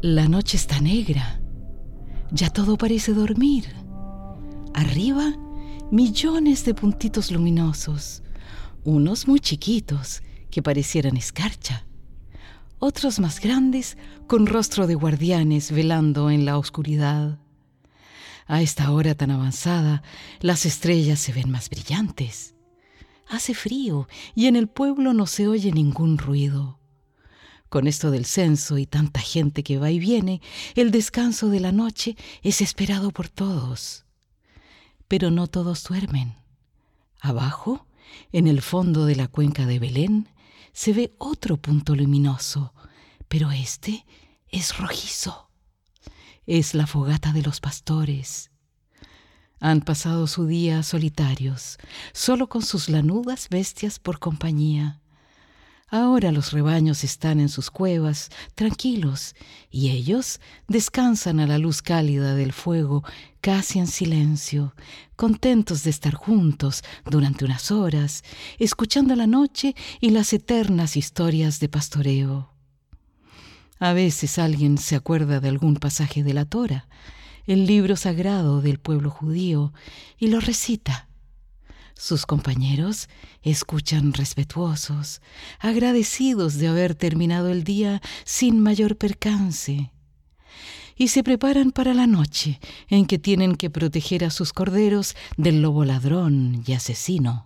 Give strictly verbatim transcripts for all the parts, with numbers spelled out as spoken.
La noche está negra. Ya todo parece dormir. Arriba, millones de puntitos luminosos, unos muy chiquitos que parecieran escarcha, otros más grandes con rostro de guardianes velando en la oscuridad. A esta hora tan avanzada, las estrellas se ven más brillantes. Hace frío y en el pueblo no se oye ningún ruido. Con esto del censo y tanta gente que va y viene, el descanso de la noche es esperado por todos. Pero no todos duermen. Abajo, en el fondo de la cuenca de Belén, se ve otro punto luminoso, pero este es rojizo. Es la fogata de los pastores. Han pasado su día solitarios, solo con sus lanudas bestias por compañía. Ahora los rebaños están en sus cuevas, tranquilos, y ellos descansan a la luz cálida del fuego, casi en silencio, contentos de estar juntos durante unas horas, escuchando la noche y las eternas historias de pastoreo. A veces alguien se acuerda de algún pasaje de la Torá, el libro sagrado del pueblo judío, y lo recita. Sus compañeros escuchan respetuosos, agradecidos de haber terminado el día sin mayor percance, y se preparan para la noche en que tienen que proteger a sus corderos del lobo ladrón y asesino.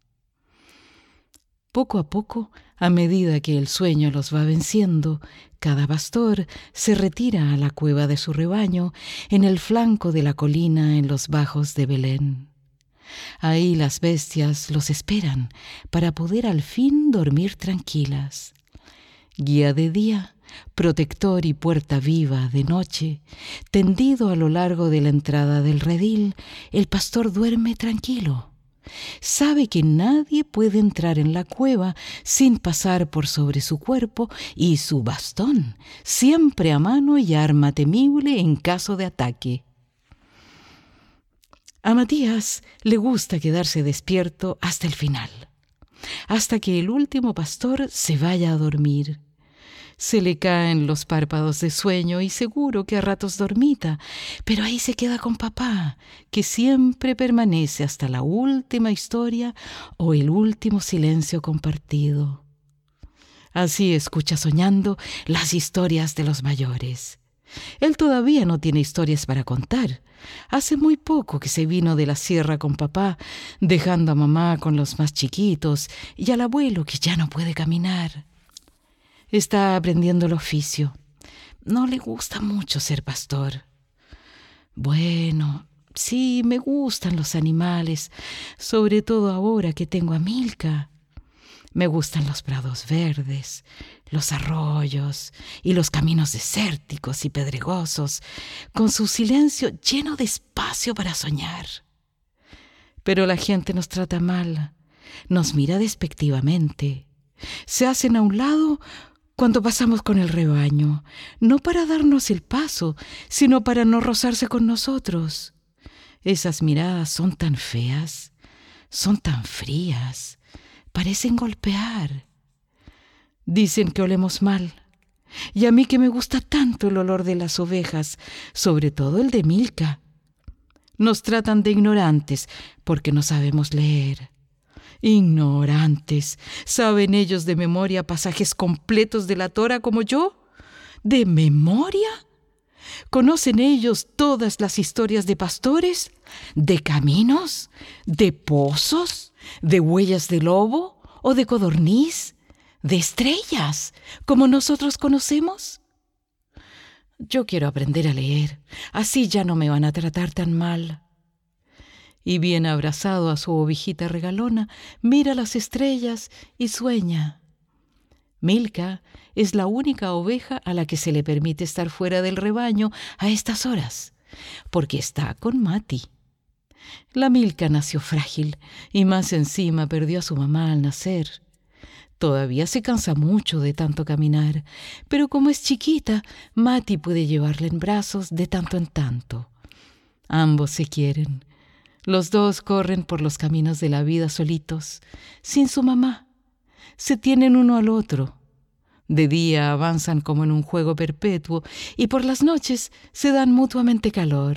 Poco a poco, a medida que el sueño los va venciendo, cada pastor se retira a la cueva de su rebaño en el flanco de la colina en los bajos de Belén. Ahí las bestias los esperan para poder al fin dormir tranquilas. Guía de día, protector y puerta viva de noche, tendido a lo largo de la entrada del redil, el pastor duerme tranquilo. Sabe que nadie puede entrar en la cueva sin pasar por sobre su cuerpo y su bastón, siempre a mano y arma temible en caso de ataque. A Matías le gusta quedarse despierto hasta el final, hasta que el último pastor se vaya a dormir. Se le caen los párpados de sueño y seguro que a ratos dormita, pero ahí se queda con papá, que siempre permanece hasta la última historia o el último silencio compartido. Así escucha soñando las historias de los mayores. Él todavía no tiene historias para contar. Hace muy poco que se vino de la sierra con papá, dejando a mamá con los más chiquitos y al abuelo que ya no puede caminar. Está aprendiendo el oficio. No le gusta mucho ser pastor. Bueno, sí, me gustan los animales, sobre todo ahora que tengo a Milka. Me gustan los prados verdes, los arroyos y los caminos desérticos y pedregosos, con su silencio lleno de espacio para soñar. Pero la gente nos trata mal, nos mira despectivamente. Se hacen a un lado cuando pasamos con el rebaño, no para darnos el paso, sino para no rozarse con nosotros. Esas miradas son tan feas, son tan frías, parecen golpear. Dicen que olemos mal, y a mí que me gusta tanto el olor de las ovejas, sobre todo el de Milka. Nos tratan de ignorantes porque no sabemos leer. Ignorantes. ¿Saben ellos de memoria pasajes completos de la Torá como yo? ¿De memoria? ¿Conocen ellos todas las historias de pastores? ¿De caminos? ¿De pozos? ¿De huellas de lobo? ¿O de codorniz? ¿De estrellas, como nosotros conocemos? Yo quiero aprender a leer, así ya no me van a tratar tan mal. Y bien abrazado a su ovejita regalona, mira las estrellas y sueña. Milka es la única oveja a la que se le permite estar fuera del rebaño a estas horas, porque está con Mati. La Milka nació frágil y más encima perdió a su mamá al nacer. Todavía se cansa mucho de tanto caminar, pero como es chiquita, Mati puede llevarla en brazos de tanto en tanto. Ambos se quieren. Los dos corren por los caminos de la vida solitos, sin su mamá. Se tienen uno al otro. De día avanzan como en un juego perpetuo y por las noches se dan mutuamente calor.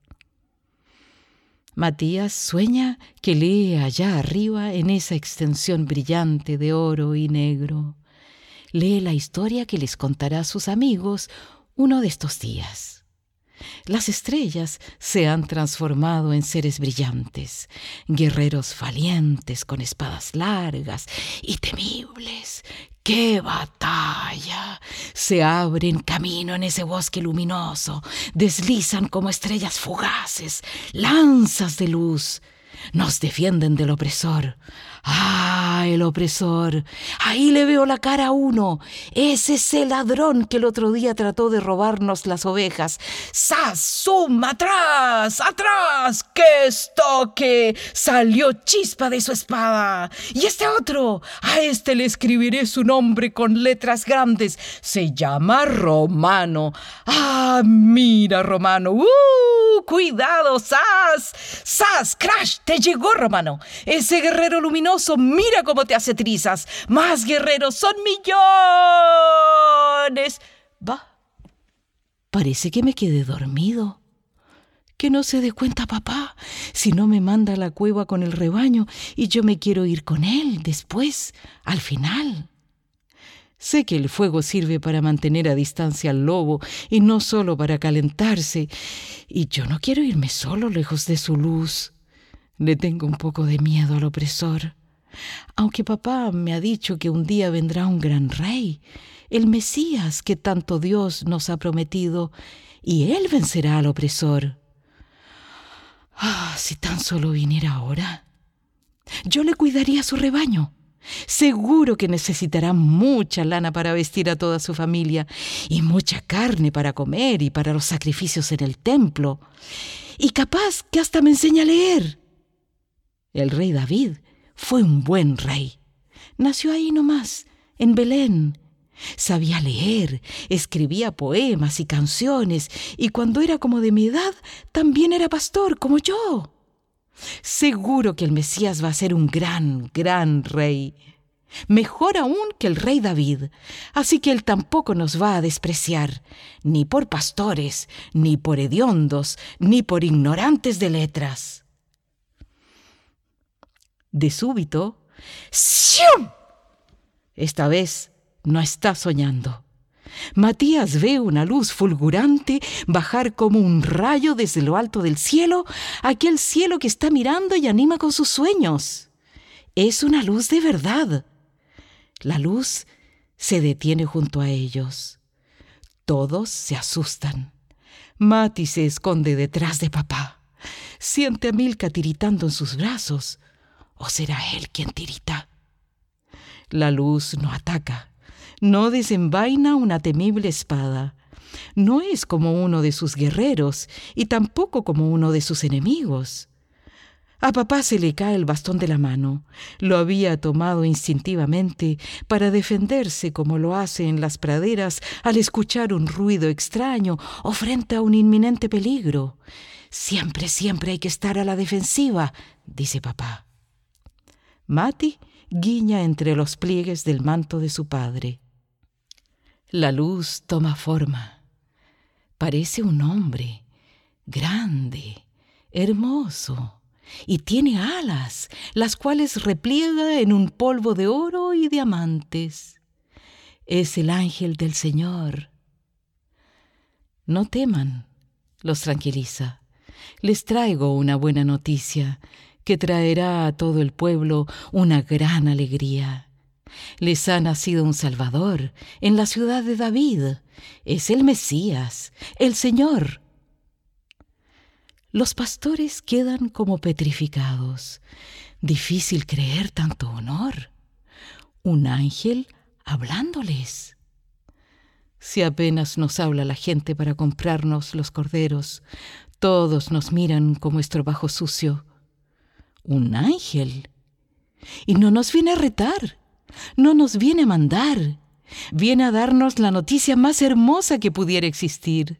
Matías sueña que lee allá arriba en esa extensión brillante de oro y negro. Lee la historia que les contará a sus amigos uno de estos días. Las estrellas se han transformado en seres brillantes, guerreros valientes con espadas largas y temibles. ¡Qué batalla! Se abren camino en ese bosque luminoso, deslizan como estrellas fugaces, lanzas de luz. Nos defienden del opresor. ¡Ah, el opresor! Ahí le veo la cara a uno. Es ese ladrón que el otro día trató de robarnos las ovejas. ¡Sas! ¡Zum! ¡Atrás! ¡Atrás! ¡Qué estoque! Salió chispa de su espada. Y este otro, a este le escribiré su nombre con letras grandes. Se llama Romano. ¡Ah, mira, Romano! ¡Uh! ¡Cuidado, Sas! ¡Sas! ¡Crash! ¡Te llegó, Romano! Ese guerrero luminoso, mira cómo te hace trizas. ¡Más guerreros! ¡Son millones! Va. Parece que me quedé dormido. Que no se dé cuenta papá, si no me manda a la cueva con el rebaño y yo me quiero ir con él después, al final. Sé que el fuego sirve para mantener a distancia al lobo y no solo para calentarse, y yo no quiero irme solo lejos de su luz. Le tengo un poco de miedo al opresor, aunque papá me ha dicho que un día vendrá un gran rey, el Mesías que tanto Dios nos ha prometido, y él vencerá al opresor. Ah, si tan solo viniera ahora. Yo le cuidaría su rebaño. Seguro que necesitará mucha lana para vestir a toda su familia y mucha carne para comer y para los sacrificios en el templo. Y capaz que hasta me enseña a leer. El rey David fue un buen rey. Nació ahí nomás, en Belén. Sabía leer, escribía poemas y canciones, y cuando era como de mi edad, también era pastor, como yo. Seguro que el Mesías va a ser un gran, gran rey. Mejor aún que el rey David. Así que él tampoco nos va a despreciar, ni por pastores, ni por hediondos, ni por ignorantes de letras. De súbito, ¡sium! Esta vez no está soñando. Matías ve una luz fulgurante bajar como un rayo desde lo alto del cielo, aquel cielo que está mirando y anima con sus sueños. Es una luz de verdad. La luz se detiene junto a ellos. Todos se asustan. Mati se esconde detrás de papá. Siente a Milka tiritando en sus brazos. ¿O será él quien tirita? La luz no ataca. No desenvaina una temible espada. No es como uno de sus guerreros y tampoco como uno de sus enemigos. A papá se le cae el bastón de la mano. Lo había tomado instintivamente para defenderse como lo hace en las praderas al escuchar un ruido extraño o frente a un inminente peligro. Siempre, siempre hay que estar a la defensiva, dice papá. Mati guiña entre los pliegues del manto de su padre. La luz toma forma. Parece un hombre, grande, hermoso, y tiene alas, las cuales repliega en un polvo de oro y diamantes. Es el ángel del Señor. No teman, los tranquiliza. Les traigo una buena noticia que traerá a todo el pueblo una gran alegría. Les ha nacido un Salvador en la ciudad de David. Es el Mesías, el Señor. Los pastores quedan como petrificados. Difícil creer tanto honor. Un ángel hablándoles. Si apenas nos habla la gente para comprarnos los corderos, todos nos miran como estropajo sucio. Un ángel. Y no nos viene a retar. No nos viene a mandar, viene a darnos la noticia más hermosa que pudiera existir.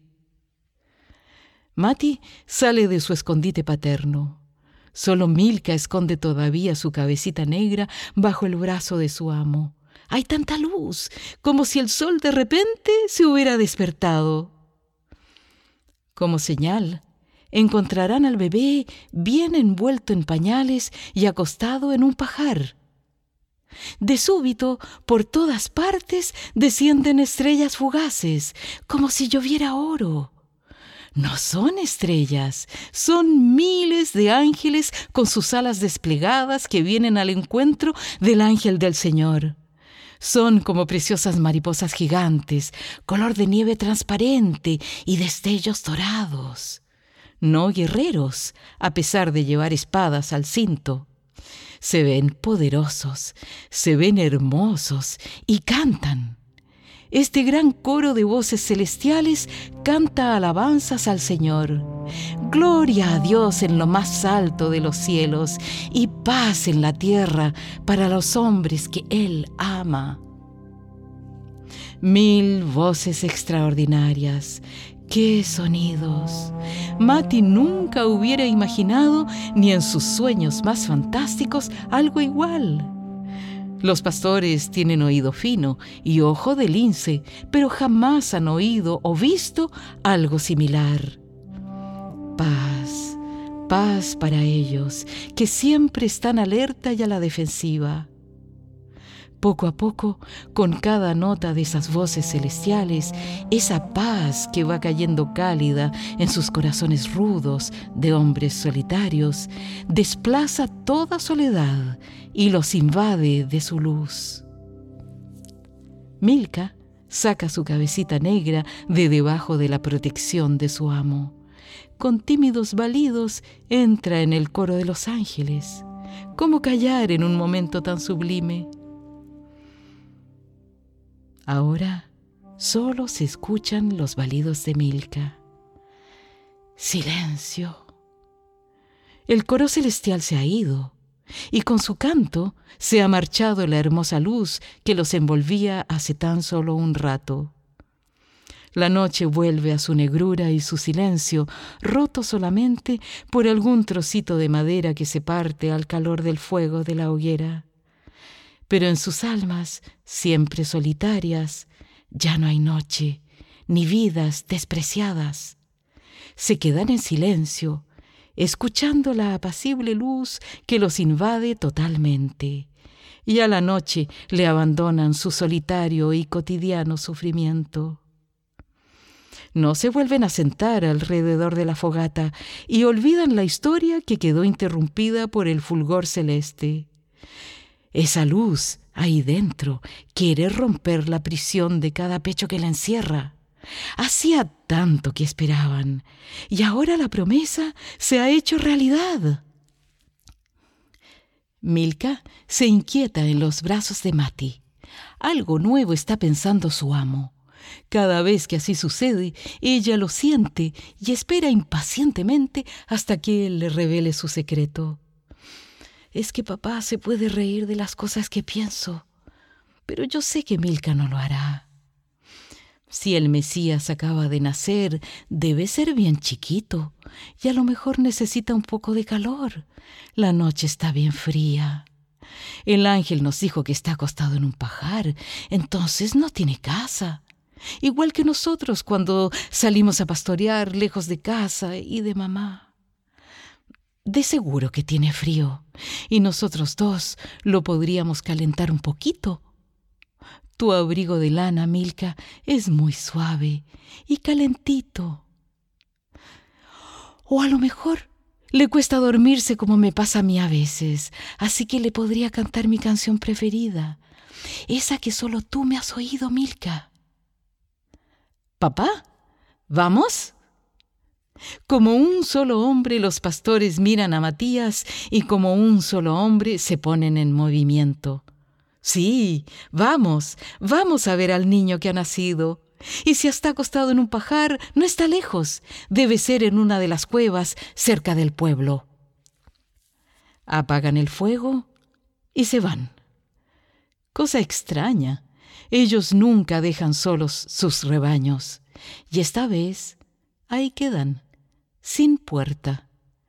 Mati sale de su escondite paterno. Solo Milka esconde todavía su cabecita negra bajo el brazo de su amo. Hay tanta luz, como si el sol de repente se hubiera despertado. Como señal, encontrarán al bebé bien envuelto en pañales y acostado en un pajar. De súbito, por todas partes descienden estrellas fugaces, como si lloviera oro. No son estrellas, son miles de ángeles con sus alas desplegadas que vienen al encuentro del ángel del Señor. Son como preciosas mariposas gigantes, color de nieve transparente y destellos dorados. No guerreros, a pesar de llevar espadas al cinto. Se ven poderosos, se ven hermosos y cantan. Este gran coro de voces celestiales canta alabanzas al Señor. Gloria a Dios en lo más alto de los cielos y paz en la tierra para los hombres que Él ama. Mil voces extraordinarias. ¡Qué sonidos! Mati nunca hubiera imaginado, ni en sus sueños más fantásticos, algo igual. Los pastores tienen oído fino y ojo de lince, pero jamás han oído o visto algo similar. Paz, paz para ellos, que siempre están alerta y a la defensiva. Poco a poco, con cada nota de esas voces celestiales, esa paz que va cayendo cálida en sus corazones rudos de hombres solitarios, desplaza toda soledad y los invade de su luz. Milka saca su cabecita negra de debajo de la protección de su amo. Con tímidos balidos entra en el coro de los ángeles. ¿Cómo callar en un momento tan sublime? Ahora solo se escuchan los balidos de Milka. ¡Silencio! El coro celestial se ha ido, y con su canto se ha marchado la hermosa luz que los envolvía hace tan solo un rato. La noche vuelve a su negrura y su silencio, roto solamente por algún trocito de madera que se parte al calor del fuego de la hoguera. Pero en sus almas, siempre solitarias, ya no hay noche, ni vidas despreciadas. Se quedan en silencio, escuchando la apacible luz que los invade totalmente, y a la noche le abandonan su solitario y cotidiano sufrimiento. No se vuelven a sentar alrededor de la fogata y olvidan la historia que quedó interrumpida por el fulgor celeste. Esa luz, ahí dentro, quiere romper la prisión de cada pecho que la encierra. Hacía tanto que esperaban, y ahora la promesa se ha hecho realidad. Milka se inquieta en los brazos de Mati. Algo nuevo está pensando su amo. Cada vez que así sucede, ella lo siente y espera impacientemente hasta que él le revele su secreto. Es que papá se puede reír de las cosas que pienso, pero yo sé que Milka no lo hará. Si el Mesías acaba de nacer, debe ser bien chiquito y a lo mejor necesita un poco de calor. La noche está bien fría. El ángel nos dijo que está acostado en un pajar, entonces no tiene casa. Igual que nosotros cuando salimos a pastorear lejos de casa y de mamá. De seguro que tiene frío, y nosotros dos lo podríamos calentar un poquito. Tu abrigo de lana, Milka, es muy suave y calentito. O a lo mejor le cuesta dormirse como me pasa a mí a veces, así que le podría cantar mi canción preferida, esa que solo tú me has oído, Milka. ¿Papá? ¿Vamos? Como un solo hombre los pastores miran a Matías y como un solo hombre se ponen en movimiento. Sí, vamos, vamos a ver al niño que ha nacido. Y si está acostado en un pajar, no está lejos. Debe ser en una de las cuevas cerca del pueblo. Apagan el fuego y se van. Cosa extraña, ellos nunca dejan solos sus rebaños. Y esta vez ahí quedan, sin puerta.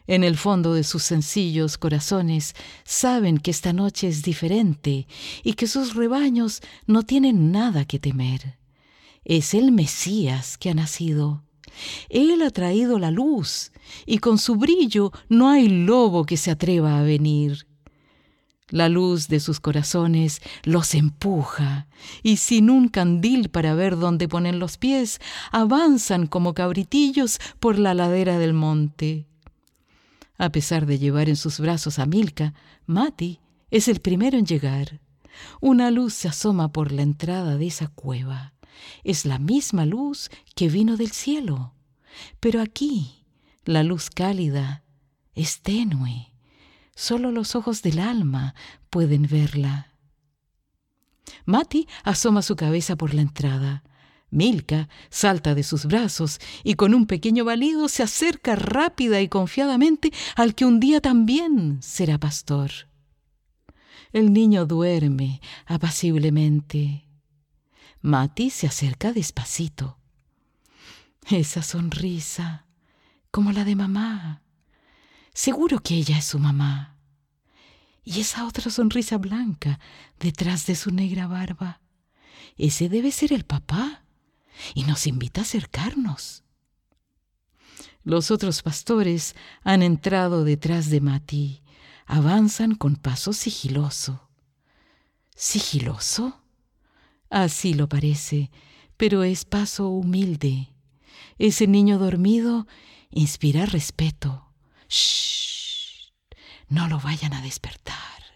En el fondo de sus sencillos corazones saben que esta noche es diferente y que sus rebaños no tienen nada que temer. Es el Mesías que ha nacido. Él ha traído la luz y con su brillo no hay lobo que se atreva a venir. La luz de sus corazones los empuja y sin un candil para ver dónde ponen los pies, avanzan como cabritillos por la ladera del monte. A pesar de llevar en sus brazos a Milka, Mati es el primero en llegar. Una luz se asoma por la entrada de esa cueva. Es la misma luz que vino del cielo. Pero aquí la luz cálida es tenue. Solo los ojos del alma pueden verla. Mati asoma su cabeza por la entrada. Milka salta de sus brazos y con un pequeño balido se acerca rápida y confiadamente al que un día también será pastor. El niño duerme apaciblemente. Mati se acerca despacito. Esa sonrisa, como la de mamá. Seguro que ella es su mamá. Y esa otra sonrisa blanca detrás de su negra barba. Ese debe ser el papá. Y nos invita a acercarnos. Los otros pastores han entrado detrás de Mati. Avanzan con paso sigiloso. ¿Sigiloso? Así lo parece, pero es paso humilde. Ese niño dormido inspira respeto. ¡Shh! No lo vayan a despertar.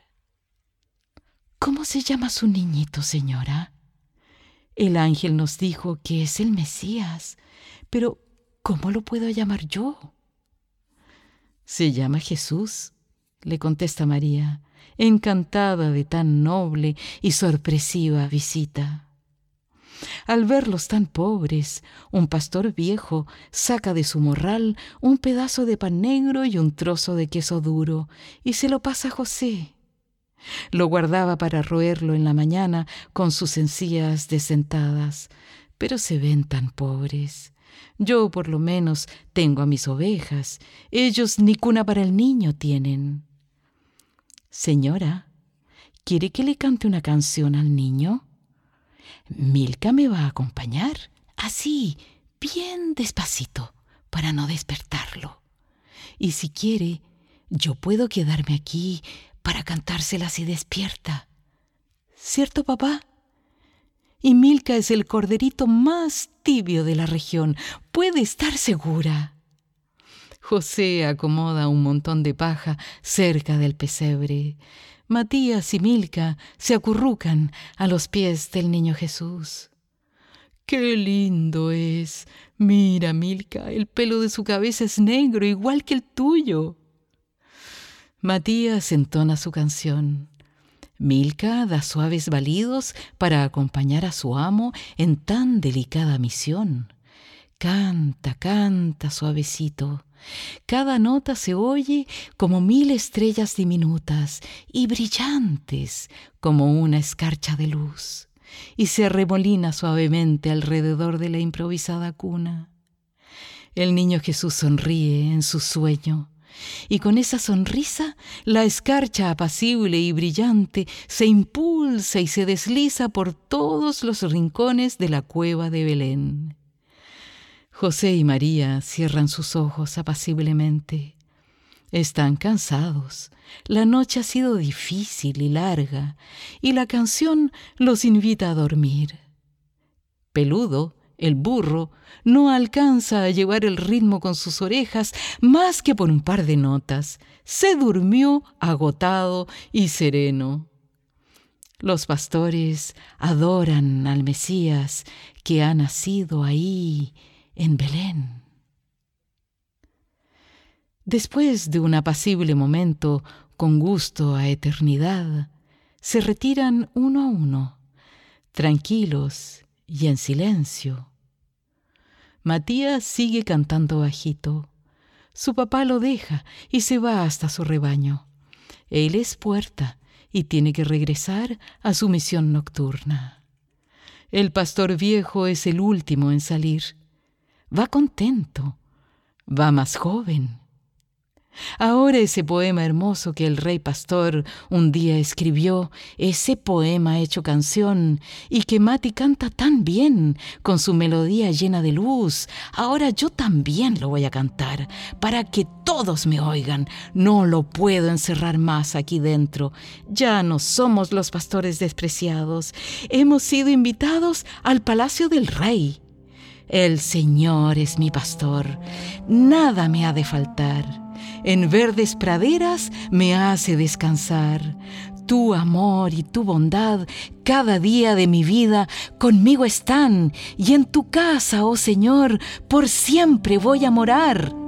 ¿Cómo se llama su niñito, señora? El ángel nos dijo que es el Mesías, pero ¿cómo lo puedo llamar yo? Se llama Jesús, le contesta María, encantada de tan noble y sorpresiva visita. Al verlos tan pobres, un pastor viejo saca de su morral un pedazo de pan negro y un trozo de queso duro y se lo pasa a José. Lo guardaba para roerlo en la mañana con sus encías desdentadas, pero se ven tan pobres. Yo por lo menos tengo a mis ovejas, ellos ni cuna para el niño tienen. Señora, ¿quiere que le cante una canción al niño? Milka me va a acompañar, así, bien despacito, para no despertarlo. Y si quiere, yo puedo quedarme aquí para cantársela si despierta. ¿Cierto, papá? Y Milka es el corderito más tibio de la región, puede estar segura. José acomoda un montón de paja cerca del pesebre. Matías y Milka se acurrucan a los pies del niño Jesús. ¡Qué lindo es! Mira, Milka, el pelo de su cabeza es negro, igual que el tuyo. Matías entona su canción. Milka da suaves balidos para acompañar a su amo en tan delicada misión. Canta, canta suavecito. Cada nota se oye como mil estrellas diminutas y brillantes como una escarcha de luz, y se arremolina suavemente alrededor de la improvisada cuna. El niño Jesús sonríe en su sueño, y con esa sonrisa la escarcha apacible y brillante se impulsa y se desliza por todos los rincones de la cueva de Belén. José y María cierran sus ojos apaciblemente. Están cansados. La noche ha sido difícil y larga, y la canción los invita a dormir. Peludo, el burro, no alcanza a llevar el ritmo con sus orejas más que por un par de notas. Se durmió agotado y sereno. Los pastores adoran al Mesías que ha nacido ahí, en Belén. Después de un apacible momento con gusto a eternidad, se retiran uno a uno, tranquilos y en silencio. Matías sigue cantando bajito. Su papá lo deja y se va hasta su rebaño. Él es puerta y tiene que regresar a su misión nocturna. El pastor viejo es el último en salir. Va contento, va más joven. Ahora ese poema hermoso que el rey pastor un día escribió, ese poema hecho canción y que Mati canta tan bien, con su melodía llena de luz, ahora yo también lo voy a cantar para que todos me oigan. No lo puedo encerrar más aquí dentro. Ya no somos los pastores despreciados. Hemos sido invitados al palacio del rey. El Señor es mi pastor. Nada me ha de faltar. En verdes praderas me hace descansar. Tu amor y tu bondad cada día de mi vida conmigo están, y en tu casa, oh Señor, por siempre voy a morar.